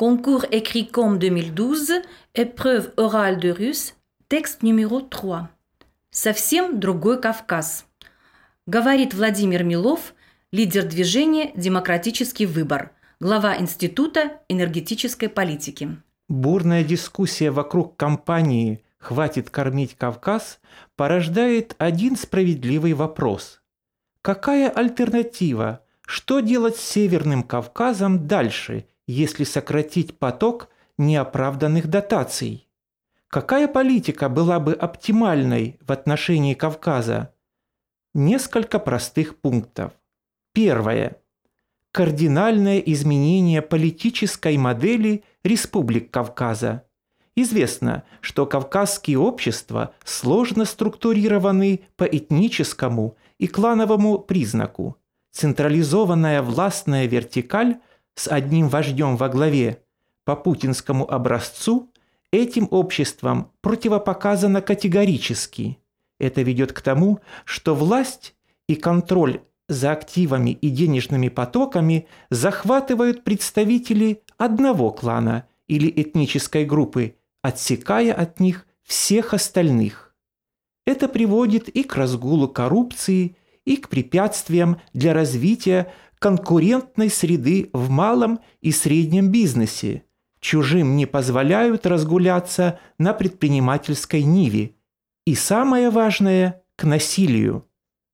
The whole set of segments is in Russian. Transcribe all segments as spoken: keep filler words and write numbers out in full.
Concours écrit-com deux mille douze, épreuve orale de russe, текст numéro trois. Совсем другой Кавказ. Говорит Владимир Милов, лидер движения «Демократический выбор», глава Института энергетической политики. Бурная дискуссия вокруг кампании «Хватит кормить Кавказ» порождает один справедливый вопрос. Какая альтернатива? Что делать с Северным Кавказом дальше, если сократить поток неоправданных дотаций? Какая политика была бы оптимальной в отношении Кавказа? Несколько простых пунктов. Первое. Кардинальное изменение политической модели республик Кавказа. Известно, что кавказские общества сложно структурированы по этническому и клановому признаку. Централизованная властная вертикаль с одним вождем во главе по путинскому образцу этим обществам противопоказано категорически. Это ведет к тому, что власть и контроль за активами и денежными потоками захватывают представители одного клана или этнической группы, отсекая от них всех остальных. Это приводит и к разгулу коррупции, и к препятствиям для развития конкурентной среды в малом и среднем бизнесе. Чужим не позволяют разгуляться на предпринимательской ниве. И самое важное – к насилию.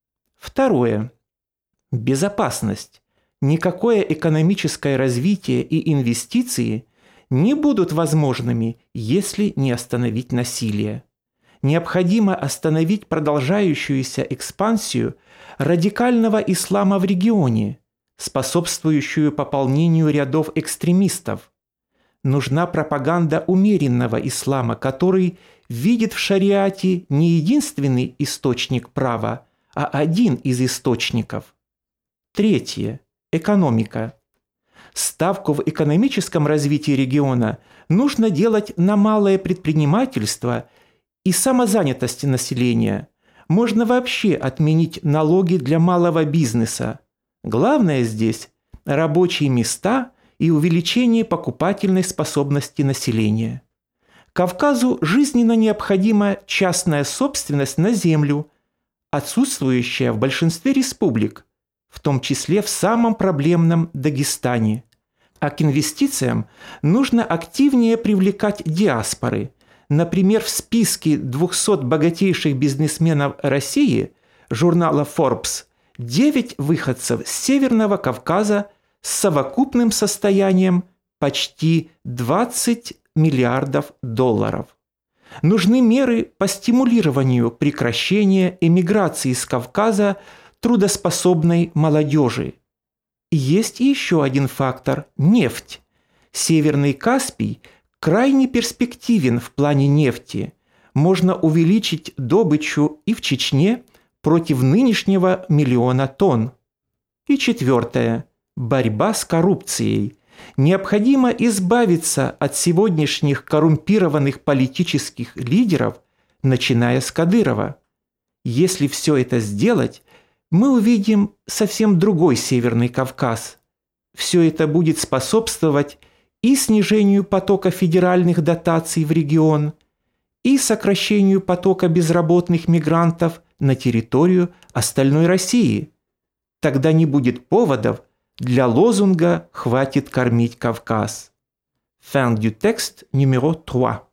Второе. Безопасность. Никакое экономическое развитие и инвестиции не будут возможными, если не остановить насилие. Необходимо остановить продолжающуюся экспансию радикального ислама в регионе, способствующую пополнению рядов экстремистов. Нужна пропаганда умеренного ислама, который видит в шариате не единственный источник права, а один из источников. Третье. Экономика. Ставку в экономическом развитии региона нужно делать на малое предпринимательство и самозанятость населения. Можно вообще отменить налоги для малого бизнеса. Главное здесь – рабочие места и увеличение покупательной способности населения. Кавказу жизненно необходима частная собственность на землю, отсутствующая в большинстве республик, в том числе в самом проблемном Дагестане. А к инвестициям нужно активнее привлекать диаспоры. Например, в списке двухсот богатейших бизнесменов России журнала Forbes девять выходцев с Северного Кавказа с совокупным состоянием почти двадцать миллиардов долларов. Нужны меры по стимулированию прекращения эмиграции с Кавказа трудоспособной молодежи. Есть еще один фактор – нефть. Северный Каспий крайне перспективен в плане нефти. Можно увеличить добычу и в Чечне против нынешнего миллиона тонн. И четвертое – борьба с коррупцией. Необходимо избавиться от сегодняшних коррумпированных политических лидеров, начиная с Кадырова. Если все это сделать, мы увидим совсем другой Северный Кавказ. Все это будет способствовать и снижению потока федеральных дотаций в регион, и сокращению потока безработных мигрантов на территорию остальной России. Тогда не будет поводов для лозунга «Хватит кормить Кавказ». Fin du texte numéro trois.